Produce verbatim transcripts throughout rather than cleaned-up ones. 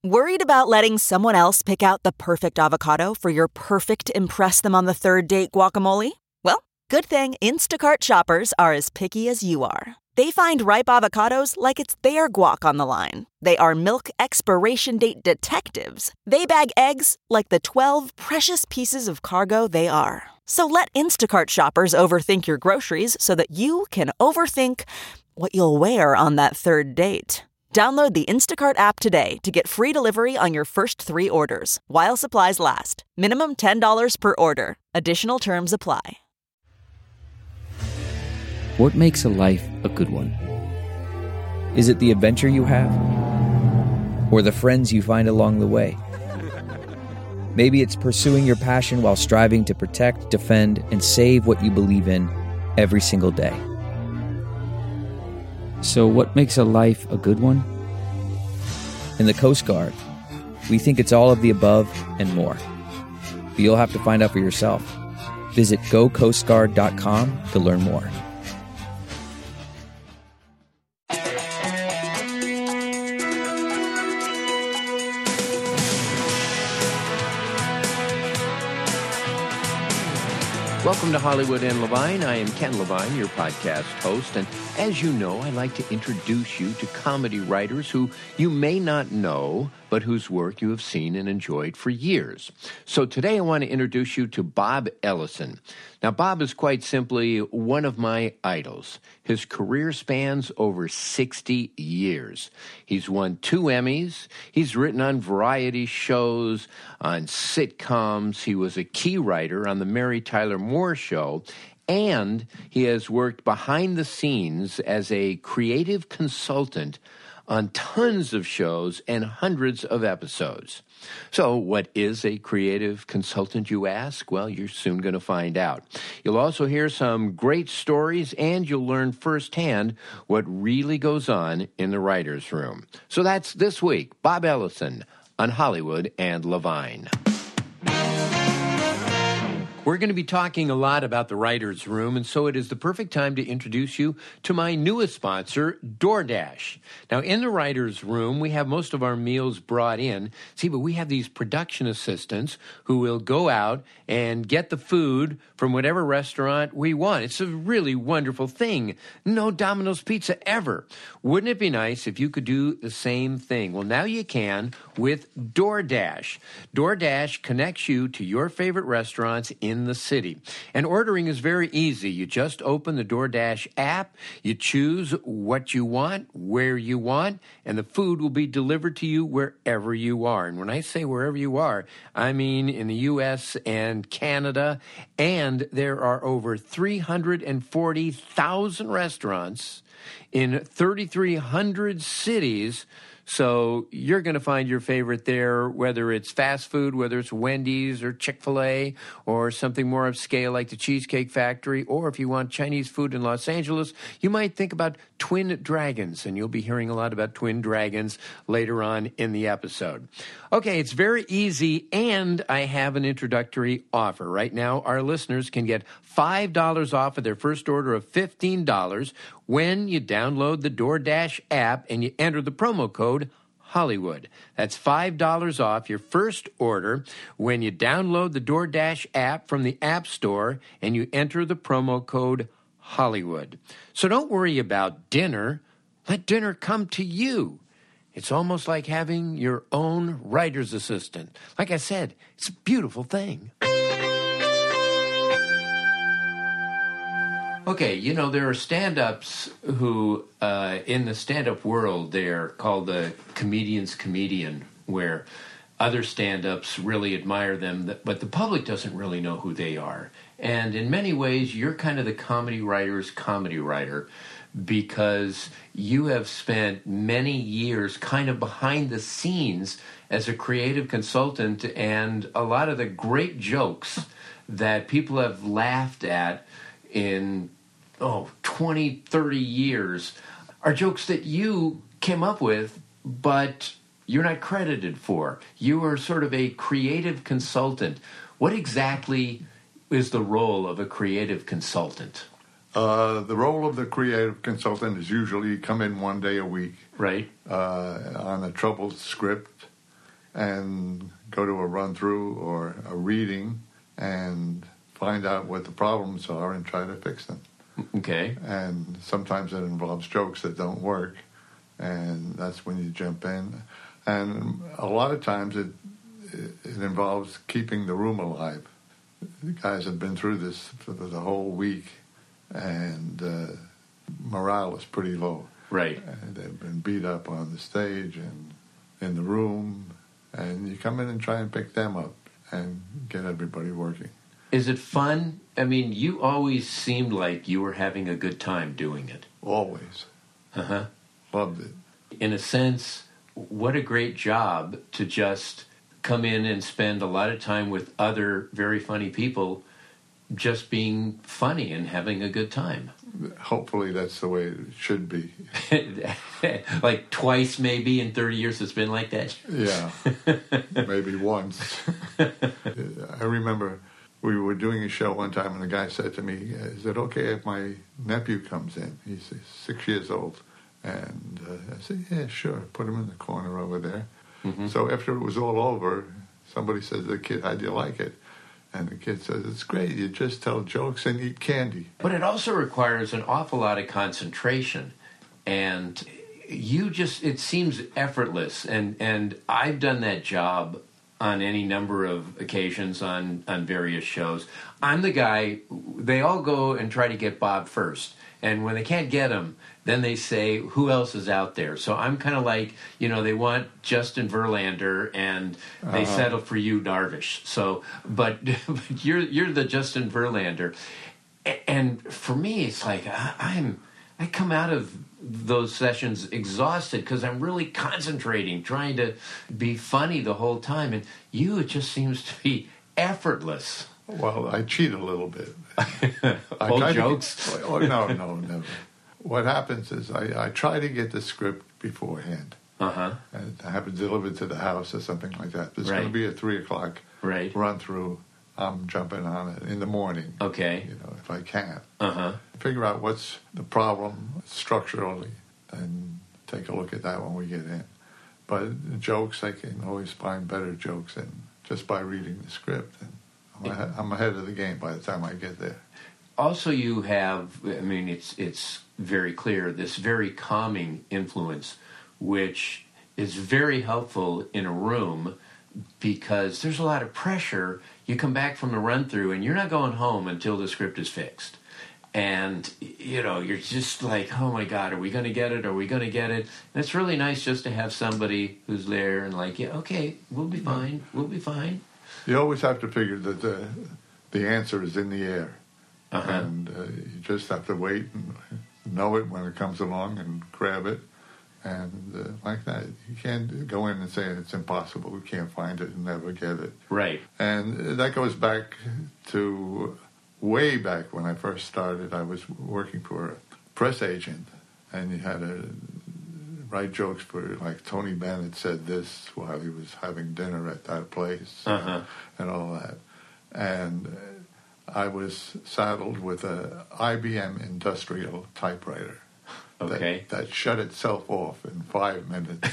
Worried about letting someone else pick out the perfect avocado for your perfect impress them on the third date guacamole? Well, good thing Instacart shoppers are as picky as you are. They find ripe avocados like it's their guac on the line. They are milk expiration date detectives. They bag eggs like the twelve precious pieces of cargo they are. So let Instacart shoppers overthink your groceries so that you can overthink what you'll wear on that third date. Download the Instacart app today to get free delivery on your first three orders, while supplies last. Minimum ten dollars per order. Additional terms apply. What makes a life a good one? Is it the adventure you have? Or the friends you find along the way? Maybe it's pursuing your passion while striving to protect, defend, and save what you believe in every single day. So what makes a life a good one? In the Coast Guard, we think it's all of the above and more. But you'll have to find out for yourself. Visit go coast guard dot com to learn more. Welcome to Hollywood and Levine. I am Ken Levine, your podcast host. And as you know, I like to introduce you to comedy writers who you may not know, but whose work you have seen and enjoyed for years. So today I want to introduce you to Bob Ellison. Now, Bob is quite simply one of my idols. His career spans over sixty years. He's won two Emmys. He's written on variety shows, on sitcoms. He was a key writer on The Mary Tyler Moore Show. And he has worked behind the scenes as a creative consultant on tons of shows and hundreds of episodes. So what is a creative consultant, you ask? Well, you're soon going to find out. You'll also hear some great stories, and you'll learn firsthand what really goes on in the writer's room. So that's this week, Bob Ellison on Hollywood and Levine. We're going to be talking a lot about the writer's room, and so it is the perfect time to introduce you to my newest sponsor, DoorDash. Now, in the writer's room, we have most of our meals brought in. See, but we have these production assistants who will go out and get the food from whatever restaurant we want. It's a really wonderful thing. No Domino's Pizza ever. Wouldn't it be nice if you could do the same thing? Well, now you can with DoorDash. DoorDash connects you to your favorite restaurants in the city. And ordering is very easy. You just open the DoorDash app, you choose what you want, where you want, and the food will be delivered to you wherever you are. And when I say wherever you are, I mean in the U S and Canada, and there are over three hundred forty thousand restaurants in thirty-three hundred cities. So you're going to find your favorite there, whether it's fast food, whether it's Wendy's or Chick-fil-A, or something more upscale like the Cheesecake Factory, or if you want Chinese food in Los Angeles, you might think about Twin Dragons, and you'll be hearing a lot about Twin Dragons later on in the episode. Okay, it's very easy, and I have an introductory offer. Right now, our listeners can get five dollars off of their first order of fifteen dollars when you download the DoorDash app and you enter the promo code Hollywood. That's five dollars off your first order when you download the DoorDash app from the App Store and you enter the promo code Hollywood. So don't worry about dinner. Let dinner come to you. It's almost like having your own writer's assistant. Like I said, it's a beautiful thing. Okay, you know, there are stand-ups who, uh, in the stand-up world, they're called the comedian's comedian, where other stand-ups really admire them, but the public doesn't really know who they are. And in many ways, you're kind of the comedy writer's comedy writer, because you have spent many years kind of behind the scenes as a creative consultant, and a lot of the great jokes that people have laughed at in, oh, twenty, thirty years are jokes that you came up with, but you're not credited for. You are sort of a creative consultant. What exactly is the role of a creative consultant? Uh, the role of the creative consultant is usually come in one day a week. Right. Uh, on a troubled script. and go to a run-through or a reading and find out what the problems are and try to fix them. Okay. And sometimes it involves jokes that don't work, and that's when you jump in. And a lot of times it it involves keeping the room alive. The guys have been through this for the whole week, and uh, morale is pretty low. Right. And they've been beat up on the stage and in the room, and you come in and try and pick them up and get everybody working. Is it fun? I mean, you always seemed like you were having a good time doing it. Always. Uh-huh. Loved it. In a sense, what a great job to just come in and spend a lot of time with other very funny people just being funny and having a good time. Hopefully that's the way it should be. Like twice maybe in thirty years it's been like that? Yeah, maybe once. I remember we were doing a show one time and the guy said to me, is it okay if my nephew comes in? He's six years old. And uh, I said, yeah, sure, put him in the corner over there. Mm-hmm. So after it was all over, somebody said to the kid, how do you like it? And the kid says, it's great, you just tell jokes and eat candy. But it also requires an awful lot of concentration. And you just, it seems effortless. And, and I've done that job on any number of occasions on, on various shows. I'm the guy, they all go and try to get Bob first. And when they can't get him, then they say, who else is out there? So I'm kind of like, you know, they want Justin Verlander, and they uh-huh. settle for you, Darvish. So, but, but you're you're the Justin Verlander. And for me, it's like I, I'm, I come out of those sessions exhausted because I'm really concentrating, trying to be funny the whole time. And you, it just seems to be effortless. Well, I cheat a little bit. Old jokes? Of, oh, no, no, never. What happens is I, I try to get the script beforehand. Uh-huh. And I have it delivered to the house or something like that. There's right. going to be a three o'clock right. run through. I'm jumping on it in the morning. Okay. You know, if I can. Uh-huh. Figure out what's the problem structurally and take a look at that when we get in. But jokes, I can always find better jokes in just by reading the script. And I'm, ahead, I'm ahead of the game by the time I get there. Also, you have, I mean, it's it's very clear, this very calming influence, which is very helpful in a room because there's a lot of pressure. You come back from the run-through, and you're not going home until the script is fixed. And, you know, you're just like, oh, my God, are we going to get it? Are we going to get it? And it's really nice just to have somebody who's there and like, yeah, okay, we'll be fine. We'll be fine. You always have to figure that the, the answer is in the air. Uh-huh. And uh, you just have to wait and know it when it comes along and grab it. And uh, like that, you can't go in and say it's impossible. We can't find it and never get it. Right. And that goes back to way back when I first started. I was working for a press agent, and you had to write jokes for, like, Tony Bennett said this while he was having dinner at that place, uh-huh. and all that. And I was saddled with a I B M industrial typewriter. Okay. That, that shut itself off in five minutes.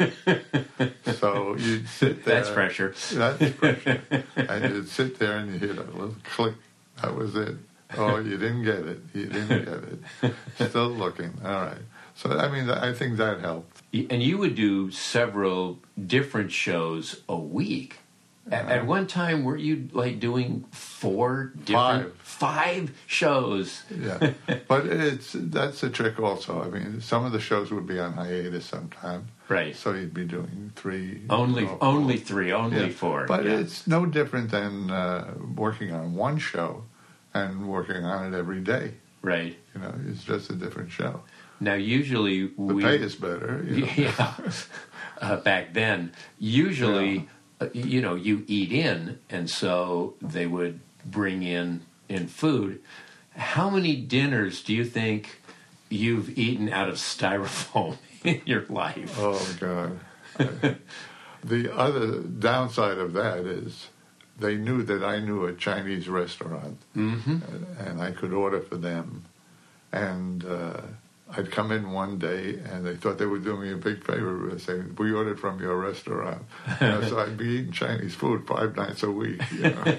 So you'd sit there. That's pressure. That's pressure. And you'd sit there and you hear a little click. That was it. Oh, you didn't get it. You didn't get it. Still looking. All right. So, I mean, I think that helped. And you would do several different shows a week. At, at one time, were you like doing four different... Five. Five shows. Yeah. But it's that's a trick also. I mean, some of the shows would be on hiatus sometime. Right. So you'd be doing three. Only or, only three, only yeah. four. But yeah. it's no different than uh, working on one show and working on it every day. Right. You know, it's just a different show. Now, usually the we... The pay is better. You know? Yeah. Uh, back then, usually... Yeah. You know, you eat in, and so they would bring in, in food. How many dinners do you think you've eaten out of styrofoam in your life? Oh, God. I, the other downside of that is they knew that I knew a Chinese restaurant, mm-hmm. and, and I could order for them. And uh, I'd come in one day, and they thought they were doing me a big favor. They saying, "We ordered from your restaurant," you know, so I'd be eating Chinese food five nights a week. You know?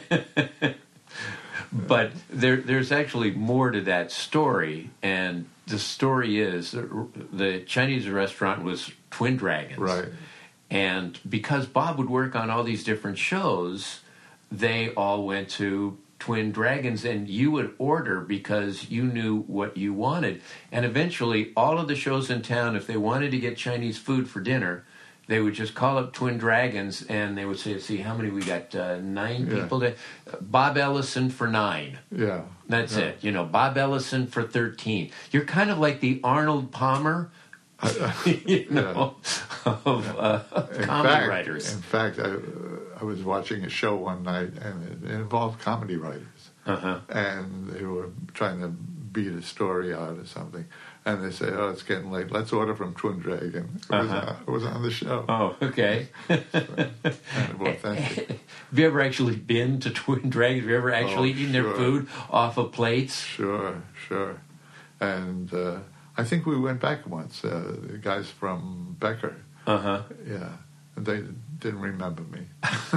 But there, there's actually more to that story, and the story is the Chinese restaurant was Twin Dragons, Right. And because Bob would work on all these different shows, they all went to Twin Dragons, and you would order because you knew what you wanted. And eventually, all of the shows in town, if they wanted to get Chinese food for dinner, they would just call up Twin Dragons, and they would say, see, how many we got? Uh, nine Yeah. people? To, Bob Ellison for nine. Yeah. That's yeah. it. You know, Bob Ellison for thirteen. You're kind of like the Arnold Palmer, you know, of, uh, of In comedy fact, writers. In fact, I, uh, I was watching a show one night, and it, it involved comedy writers. Uh-huh. And they were trying to beat a story out or something. And they say, "Oh, it's getting late. Let's order from Twin Dragon." It was, Uh-huh. on, it was on the show. Oh, okay. So, kind of authentic. Have you ever actually been to Twin Dragons? Have you ever actually Oh, eaten their sure. food off of plates? Sure, sure. And uh, I think we went back once. Uh, the guys from Becker. Uh-huh. Yeah. And they didn't remember me.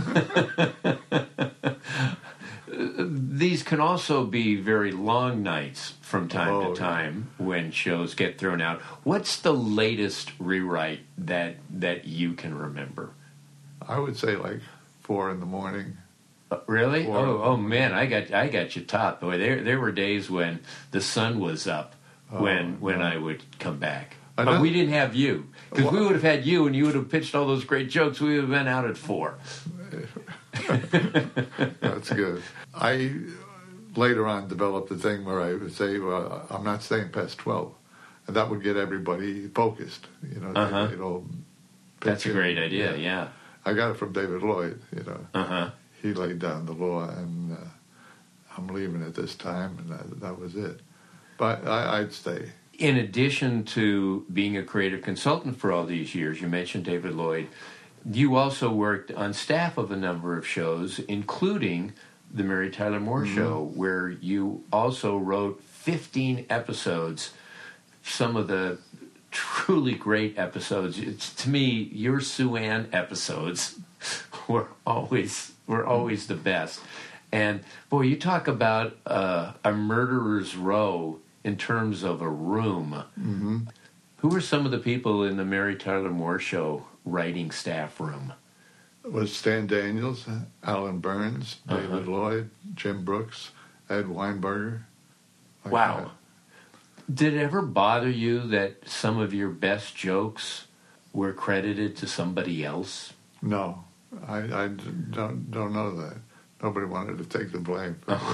These can also be very long nights from time Oh, to time when shows get thrown out. What's the latest rewrite that that you can remember? I would say like four in the morning. Uh, really? Four. Oh, oh man, I got I got you topped. Boy, there there were days when the sun was up when Oh, when no. I would come back. I But know. we didn't have you. Because we Well- would have had you and you would have pitched all those great jokes. We would have been out at four. That's good. I later on developed a thing where I would say, well, I'm not staying past twelve. And that would get everybody focused. You know, Uh-huh. they, they'd all That's a pitch in. great idea, yeah. I got it from David Lloyd, you know. Uh-huh. He laid down the law, and uh, I'm leaving at this time, and that, that was it. But I, I'd stay. In addition to being a creative consultant for all these years, you mentioned David Lloyd, you also worked on staff of a number of shows, including the Mary Tyler Moore Mm-hmm. Show, where you also wrote fifteen episodes, some of the truly great episodes. It's, to me, your Sue Ann episodes were always were always the best. And, boy, you talk about uh, a murderer's row in terms of a room. Mm-hmm. Who were some of the people in the Mary Tyler Moore Show writing staff room? It was Stan Daniels, Alan Burns, David Uh-huh. Lloyd, Jim Brooks, Ed Weinberger. Like Wow. that. Did it ever bother you that some of your best jokes were credited to somebody else? No, I, I don't don't know that. Nobody wanted to take the blame.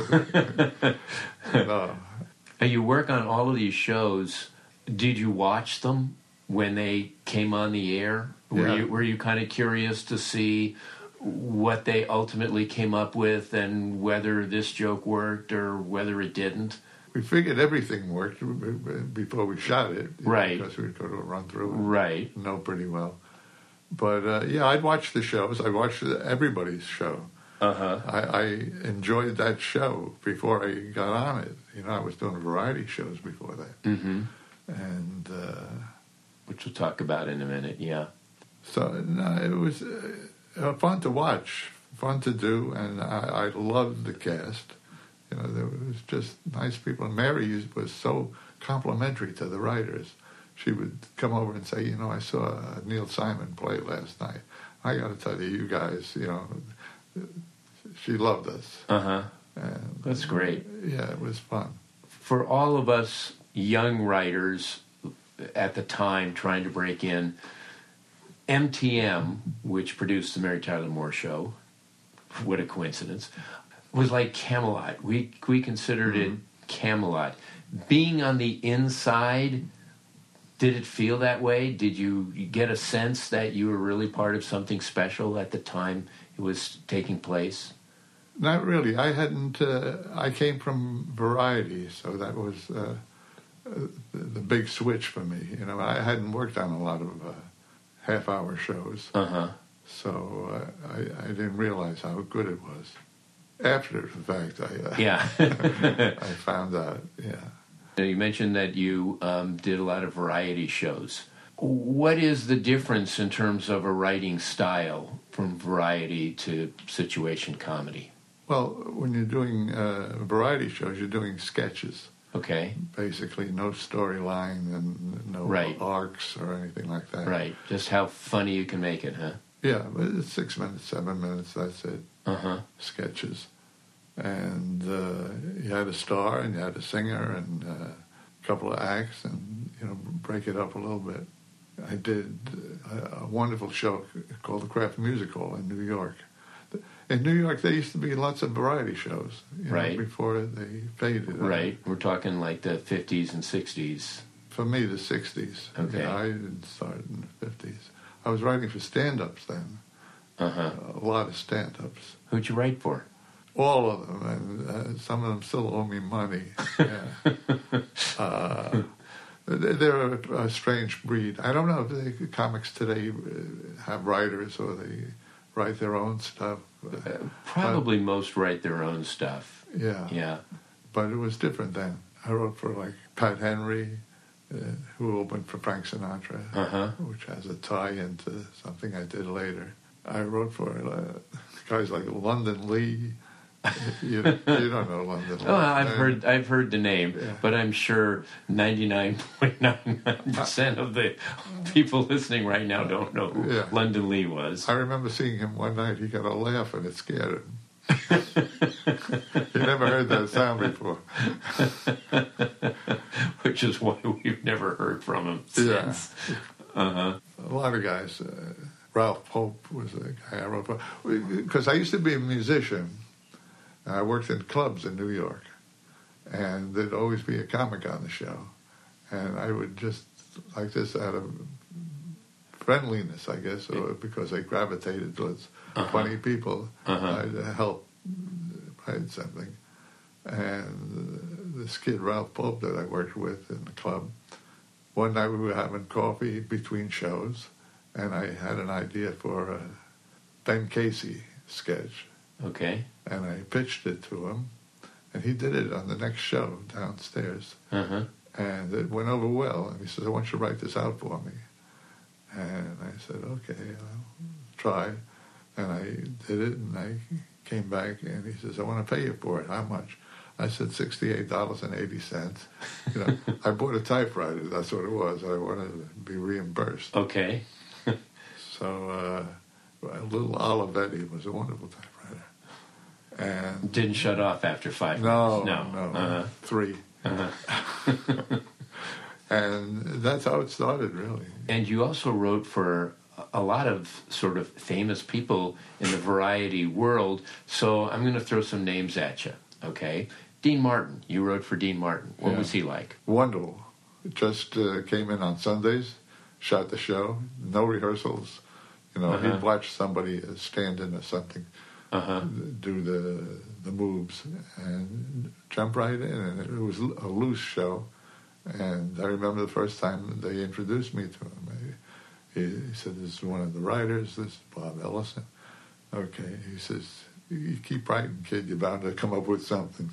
No. Now, you work on all of these shows. Did you watch them when they came on the air? Were Yeah. you were you kind of curious to see what they ultimately came up with and whether this joke worked or whether it didn't? We figured everything worked before we shot it. you know, Right. Because we'd go to a run through and Right. know pretty well. But, uh, yeah, I'd watch the shows. I watched everybody's show. Uh-huh. I, I enjoyed that show before I got on it. You know, I was doing variety shows before that. Mm-hmm. And uh, Which we'll talk about in a minute, yeah. so no, it was uh, fun to watch, fun to do, and I, I loved the cast. You know, there was just nice people. And Mary was so complimentary to the writers. She would come over and say, you know, I saw a Neil Simon play last night. I got to tell you, you guys, you know, she loved us. Uh-huh. And, That's great. Yeah, it was fun. For all of us young writers at the time trying to break in, M T M, which produced the Mary Tyler Moore Show, what a coincidence, was like Camelot. We we considered Mm-hmm. it Camelot. Being on the inside, did it feel that way? Did you get a sense that you were really part of something special at the time it was taking place? Not really. I hadn't. Uh, I came from Variety, so that was uh, uh, the, the big switch for me. You know, I hadn't worked on a lot of uh, half-hour shows, Uh-huh. so uh, I, I didn't realize how good it was. After the fact, I uh, Yeah. I found out. Yeah, Now, you mentioned that you um, did a lot of variety shows. What is the difference in terms of a writing style from variety to situation comedy? Well, when you're doing uh, variety shows, you're doing sketches. Okay. Basically, no storyline and no right. arcs or anything like that. Right. Just how funny you can make it, huh? Yeah, but it's six minutes, seven minutes, that's it. Uh-huh. Sketches. And uh, you had a star and you had a singer and uh, a couple of acts and, you know, break it up a little bit. I did a, a wonderful show called the Kraft Music Hall in New York. In New York, there used to be lots of variety shows, you know, right. before they faded. Right. We're talking like the fifties and sixties. For me, the sixties. Okay. Yeah, I didn't start in the fifties. I was writing for stand-ups then. Uh-huh. A lot of stand-ups. Who'd you write for? All of them, and uh, some of them still owe me money. Yeah. uh, they're a, a strange breed. I don't know if the comics today have writers or they write their own stuff. Uh, probably but, most write their own stuff. Yeah. Yeah. But it was different then. I wrote for, like, Pat Henry, uh, who opened for Frank Sinatra, uh-huh. which has a tie into something I did later. I wrote for uh, guys like London Lee. you, you don't know London Lee. Oh, I've and, heard I've heard the name, yeah. but I'm sure ninety-nine point nine nine percent of the people listening right now don't know who yeah. London Lee was. I remember seeing him one night. He got a laugh and it scared him. He never heard that sound before. Which is why we've never heard from him since. Yeah. Uh-huh. A lot of guys. Uh, Ralph Pope was a guy I wrote for. Because I used to be a musician. I worked in clubs in New York. And there'd always be a comic on the show. And I would just, like this, out of friendliness, I guess, or because I gravitated towards uh-huh. funny people, uh-huh. I'd help write something. And this kid, Ralph Pope, that I worked with in the club, one night we were having coffee between shows, and I had an idea for a Ben Casey sketch. Okay. And I pitched it to him, and he did it on the next show downstairs. Uh-huh. And it went over well, and he said, I want you to write this out for me. And I said, okay, I'll try. And I did it, and I came back, and he says, I want to pay you for it. How much? I said sixty-eight dollars and eighty cents. You know, I bought a typewriter. That's what it was. I wanted to be reimbursed. Okay. So uh, a little Olivetti was a wonderful typewriter. And didn't shut off after five no, minutes. No, no, uh-huh. three. Uh-huh. And that's how it started, really. And you also wrote for a lot of sort of famous people in the variety world, so I'm going to throw some names at you, okay? Dean Martin. You wrote for Dean Martin. What yeah. was he like? Wonderful. Just uh, came in on Sundays, shot the show, no rehearsals. You know, uh-huh. he'd watch somebody stand in or something, uh-huh. do the the moves, and jump right in. And it was a loose show. And I remember the first time they introduced me to him. He, he said, this is one of the writers. This is Bob Ellison. Okay. He says, you keep writing, kid. You're bound to come up with something.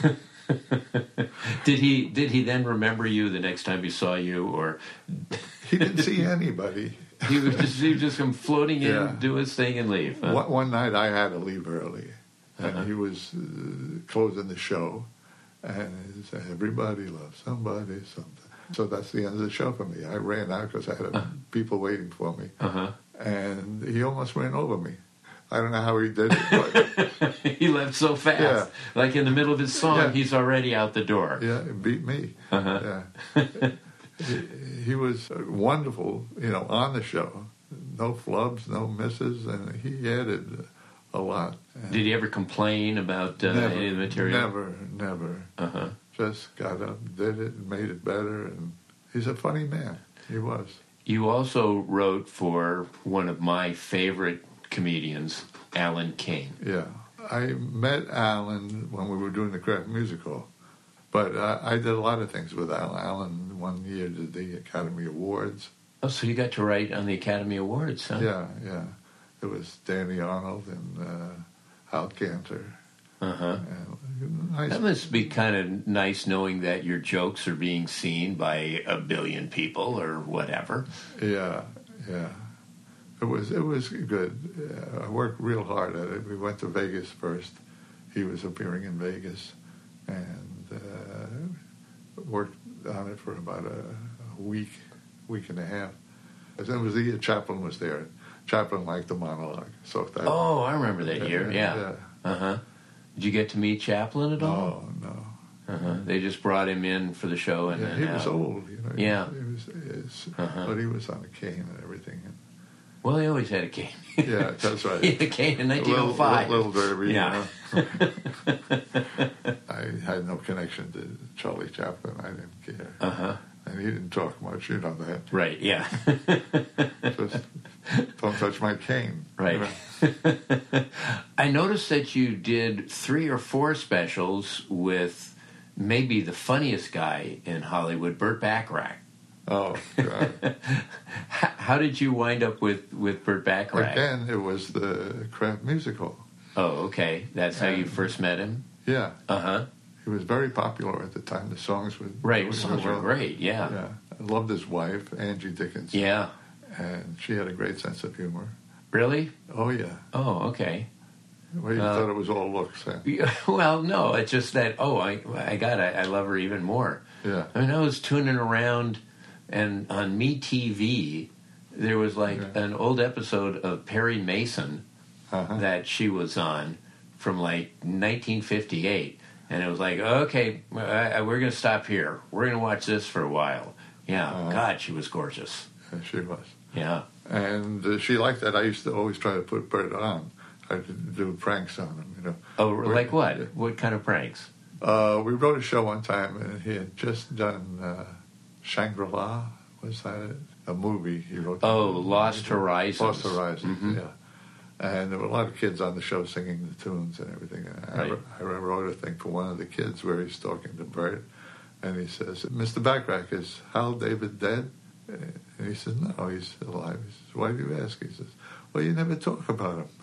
Did he Did he then remember you the next time he saw you, or he didn't see anybody? He would just he would just come floating in, yeah. do his thing, and leave. Huh? One, one night I had to leave early, and uh-huh. he was uh, closing the show, and he said, "Everybody loves somebody, something." So that's the end of the show for me. I ran out because I had uh-huh. people waiting for me, uh-huh. and he almost ran over me. I don't know how he did it, but he left so fast. Yeah. Like in the middle of his song, yeah. he's already out the door. Yeah, it beat me. Uh-huh. Yeah. he, he was wonderful, you know, on the show. No flubs, no misses, and he added a lot. And did he ever complain about uh, never, any of the material? Never, never. Uh-huh. Just got up, did it, made it better, and he's a funny man. He was. You also wrote for one of my favorite comedians, Alan King. Yeah. I met Alan when we were doing the Kraft Music Hall, but uh, I did a lot of things with Alan. Alan one year did the Academy Awards. Oh, so you got to write on the Academy Awards, huh? Yeah, yeah. It was Danny Arnold and uh, Hal Cantor. Uh-huh. And nice. That must be kind of nice knowing that your jokes are being seen by a billion people or whatever. Yeah, yeah. It was it was good. Uh, I worked real hard at it. We went to Vegas first. He was appearing in Vegas, and uh, worked on it for about a, a week, week and a half. It was the year Chaplin was there. Chaplin liked the monologue, so that. Oh, I remember that yeah, year. Yeah. yeah. Uh huh. Did you get to meet Chaplin at all? No, no. Uh huh. They just brought him in for the show, and Yeah, then he was out. old, you know. Yeah. He was, he was Uh-huh. but he was on a cane and everything. And, Well, he always had a cane. yeah, that's right. He had a cane in A nineteen oh five. Little, little derby. Yeah. You know? I had no connection to Charlie Chaplin. I didn't care. Uh huh. And he didn't talk much, you know that. Right. Yeah. Just don't touch my cane. Right. You know? I noticed that you did three or four specials with maybe the funniest guy in Hollywood, Burt Bacharach. Oh, God. How did you wind up with, with Burt Bacharach? Again, it was the Kraft musical. Oh, okay. That's how you And- first met him? Yeah. Uh-huh. He was very popular at the time. The songs were... Right. were The songs were well. great. Yeah. Yeah. I loved his wife, Angie Dickinson. Yeah. And she had a great sense of humor. Really? Oh, yeah. Oh, okay. Well, you Uh, thought it was all looks, huh? Yeah, well, no, it's just that, oh, I, I got it. I love her even more. Yeah. I mean, I was tuning around, and on MeTV, there was like Yeah. an old episode of Perry Mason Uh-huh. that she was on from like nineteen fifty-eight. And it was like, okay, I, I, we're going to stop here. We're going to watch this for a while. Yeah, Uh-huh. God, she was gorgeous. Yeah, she was. Yeah. And uh, she liked that. I used to always try to put Bert on. I could do pranks on him, you know. Oh, like what? Yeah. What kind of pranks? Uh, we wrote a show one time, and he had just done uh, Shangri-La. Was that it? A movie he wrote? Oh, Lost Horizons. Lost Horizons, Mhm. yeah. And there were a lot of kids on the show singing the tunes and everything. And I, Right. I wrote a thing for one of the kids where he's talking to Bert, and he says, "Mister Bacharach, is Hal David dead?" And he says, "No, he's still alive." He says, "Why do you ask?" He says, "Well, you never talk about him."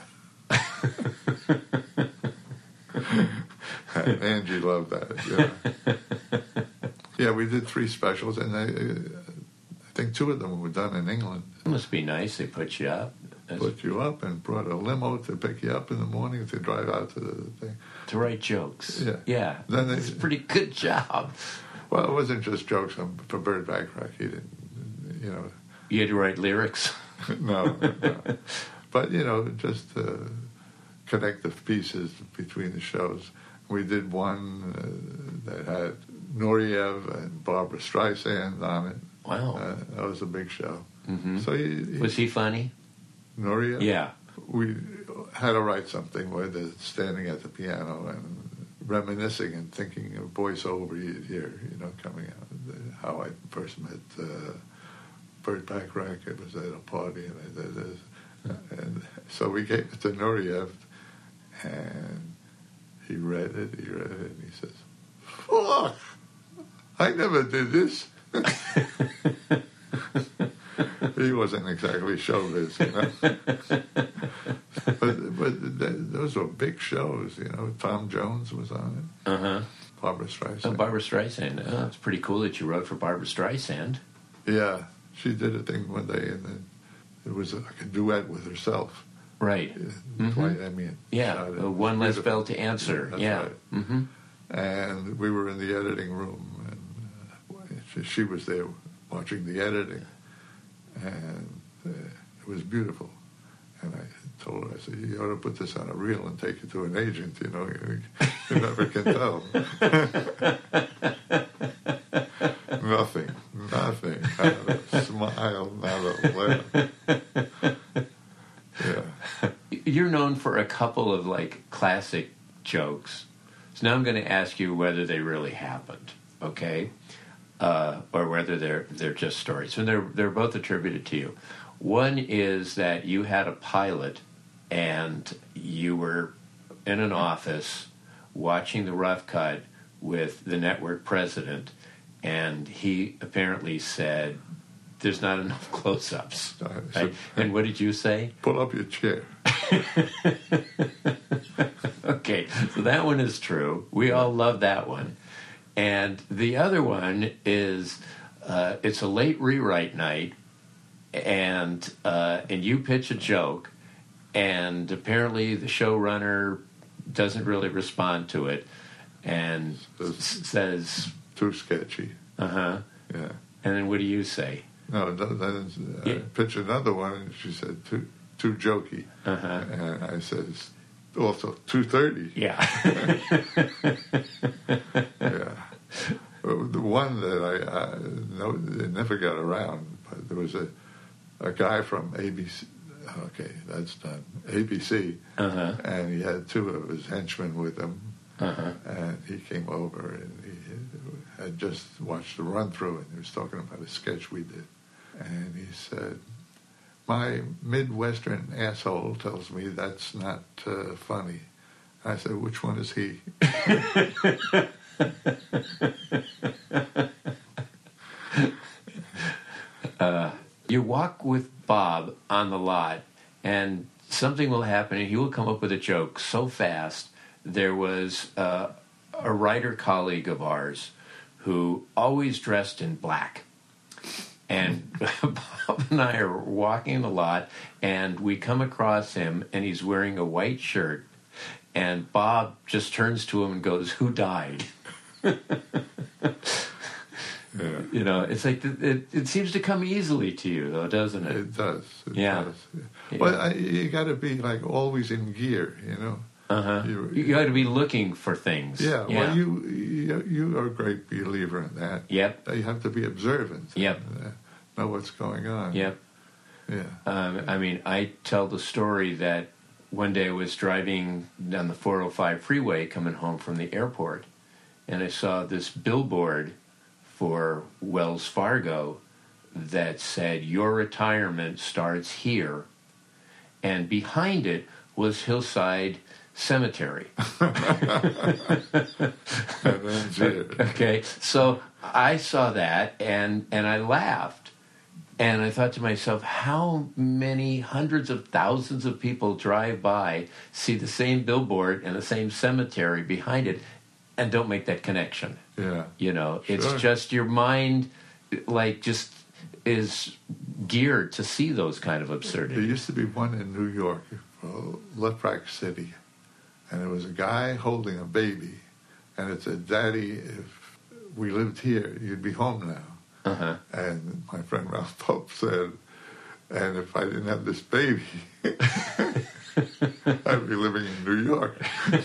And Angie loved that. Yeah, yeah. We did three specials, and I, I think two of them were done in England. It must be nice. They put you up. That's Put you up and brought a limo to pick you up in the morning to drive out to the thing. to write jokes. Yeah. Yeah. Then they- It's a pretty good job. Well, it wasn't just jokes on, for Burt Bacharach. He didn't, you know, You had to write lyrics. no, no. But, you know, just to connect the pieces between the shows. We did one uh, that had Nureyev and Barbara Streisand on it. Wow. Uh, that was a big show. hmm So he, he, Was he funny? Nureyev? Yeah. We had to write something where they're standing at the piano and reminiscing and thinking of voiceover you hear, you know, coming out. How I first met uh, Burt Bacharach. It was at a party, and I did this. And so we gave it to Nureyev, and he read it, he read it, and he says, "Fuck! I never did this." He wasn't exactly showbiz, you know. but but th- those were big shows, you know. Tom Jones was on it. Uh-huh. Barbara Streisand. Oh, Barbara Streisand. Oh, it's pretty cool that you wrote for Barbara Streisand. Yeah, she did a thing one day, and then it was like a duet with herself. Right. Uh, Dwight, I mean, Yeah. shot it. Uh, one less Beautiful. bell to answer. That's Yeah. right. Mm-hmm. And we were in the editing room, and uh, she, she was there watching the editing, and uh, it was beautiful. And I told her, I said, "You ought to put this on a reel and take it to an agent. You know, you, you never can tell." Nothing, nothing. Not a smile, not a laugh. Yeah. You're known for a couple of, like, classic jokes. So now I'm going to ask you whether they really happened, okay? Uh, or whether they're they're just stories. And they're, they're both attributed to you. One is that you had a pilot and you were in an office watching the rough cut with the network president, and he apparently said, "There's not enough close-ups." Right? And what did you say? Pull up your chair. Okay, So that one is true. We all love that one. And the other one is, uh, it's a late rewrite night, and uh, and you pitch a joke, and apparently the showrunner doesn't really respond to it, and It's s- says, too sketchy. uh-huh. Yeah. And then what do you say? No, th- then I Yeah. pitched another one, and she said, too, too jokey. Uh-huh. And I said, it's also two thirty. Yeah. Yeah. But the one that I, I no, it never got around, but there was a, a guy from A B C. Okay, that's done. A B C. Uh-huh. And he had two of his henchmen with him. Uh-huh. And he came over, and he had just watched the run-through, and he was talking about a sketch we did. And he said, my Midwestern asshole tells me that's not uh, funny. I said, which one is he? uh, you walk with Bob on the lot, and something will happen, and he will come up with a joke so fast. There was uh, a writer colleague of ours who always dressed in black. And Bob and I are walking the lot, and we come across him, and he's wearing a white shirt. And Bob just turns to him and goes, "Who died?" Yeah. You know, it's like it, it, it seems to come easily to you, though, doesn't it? It does. It Yeah. does. Yeah. Well, I, you got to be like always in gear, you know. Uh-huh. You- You got to be looking for things. Yeah. Well, you, you you are a great believer in that. Yep. You have to be observant. Yep. And, uh, know what's going on. Yep. Yeah. Um, I mean, I tell the story that one day I was driving down the four oh five freeway coming home from the airport, and I saw this billboard for Wells Fargo that said, "Your retirement starts here." And behind it was Hillside Cemetery. And then, gee, Okay, so I saw that, and, and I laughed. And I thought to myself, how many hundreds of thousands of people drive by, see the same billboard and the same cemetery behind it, and don't make that connection? yeah. You know, it's Sure. just your mind, like, just is geared to see those kind of There absurdities. used to be one in New York, uh, Letrack City, and it was a guy holding a baby, and it said, "Daddy, if we lived here, you'd be home now." Uh-huh. And my friend Ralph Pope said, "And if I didn't have this baby, I'd be living in New York."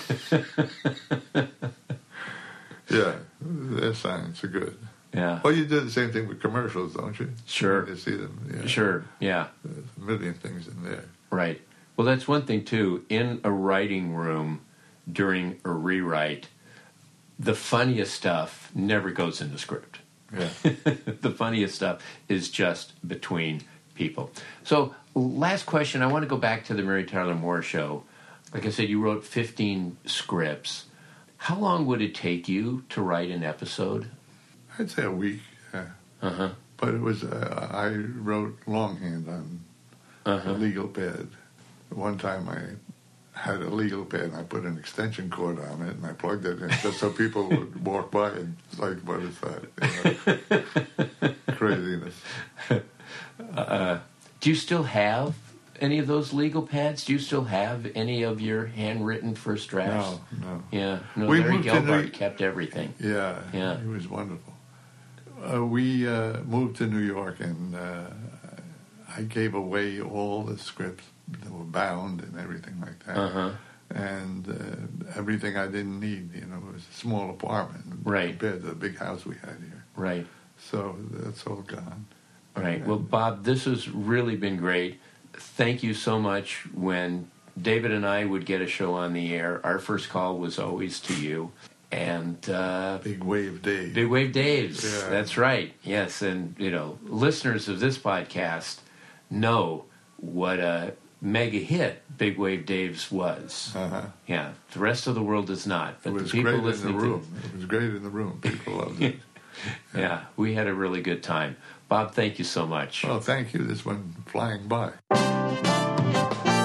Yeah, their signs are good. Yeah. Well, you do the same thing with commercials, don't you? Sure. You see them. Yeah. Sure, yeah. There's a million things in there. Right. Well, that's one thing, too. In a writing room during a rewrite, the funniest stuff never goes in the script. Yeah. The funniest stuff is just between people. So, last question. I want to go back to the Mary Tyler Moore Show. Like I said, you wrote fifteen scripts. How long would it take you to write an episode? I'd say a week. Yeah. Uh-huh. But it was, uh, I wrote longhand on Uh-huh. a legal pad. One time I had a legal pad and I put an extension cord on it and I plugged it in just so people would walk by and like, what is that? You know? Craziness. Uh, do you still have any of those legal pads? Do you still have any of your handwritten first drafts? No, no. Yeah. No, We Larry moved to New- Gelbart kept everything. Yeah, Yeah. he was wonderful. Uh, we uh, moved to New York and uh, I gave away all the scripts that were bound and everything like that. Uh-huh. And uh, everything I didn't need, you know, it was a small apartment Right. compared to the big house we had here. Right. So that's all gone. Right. Well, Bob, this has really been great. Thank you so much. When David and I would get a show on the air, our first call was always to you. And uh, Big Wave Day. Big Wave Daves. Yeah. That's right. Yes. And, you know, listeners of this podcast know what a mega hit Big Wave Daves was. Uh-huh. Yeah. The rest of the world does not. But It was the people great in the listening room. It was great in the room. People loved it. to Yeah. We had a really good time. Bob, thank you so much. Well, thank you. This went flying by.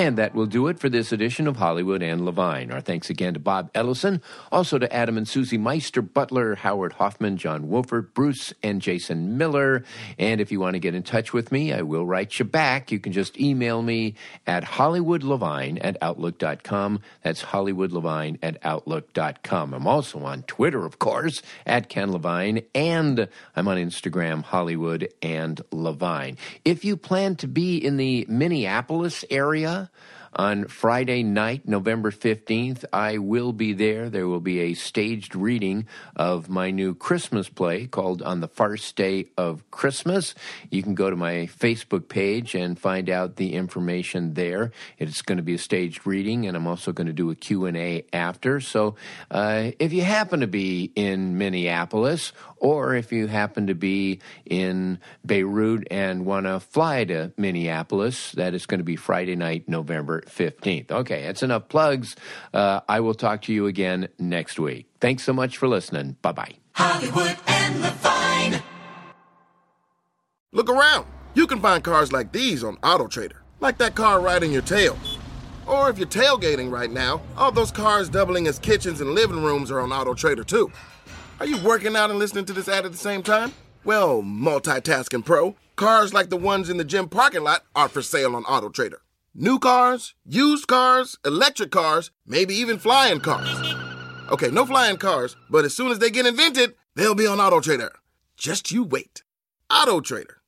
And that will do it for this edition of Hollywood and Levine. Our thanks again to Bob Ellison, also to Adam and Susie Meister, Butler, Howard Hoffman, John Wolford, Bruce, and Jason Miller. And if you want to get in touch with me, I will write you back. You can just email me at hollywoodlevine at outlook dot com. That's hollywoodlevine at outlook dot com. I'm also on Twitter, of course, at Ken Levine, and I'm on Instagram, Hollywood and Levine. If you plan to be in the Minneapolis area on Friday night, November fifteenth, I will be there. There will be a staged reading of my new Christmas play called On the First Day of Christmas. You can go to my Facebook page and find out the information there. It's going to be a staged reading, and I'm also going to do a Q and A after. So uh, if you happen to be in Minneapolis, or if you happen to be in Beirut and want to fly to Minneapolis, that is going to be Friday night, November fifteenth. Okay, that's enough plugs. Uh, I will talk to you again next week. Thanks so much for listening. Bye-bye. Hollywood and Levine. Look around. You can find cars like these on AutoTrader, like that car right in your tail. Or if you're tailgating right now, all those cars doubling as kitchens and living rooms are on AutoTrader too. Are you working out and listening to this ad at the same time? Well, multitasking pro, cars like the ones in the gym parking lot are for sale on AutoTrader. New cars, used cars, electric cars, maybe even flying cars. Okay, no flying cars, but as soon as they get invented, they'll be on AutoTrader. Just you wait. AutoTrader.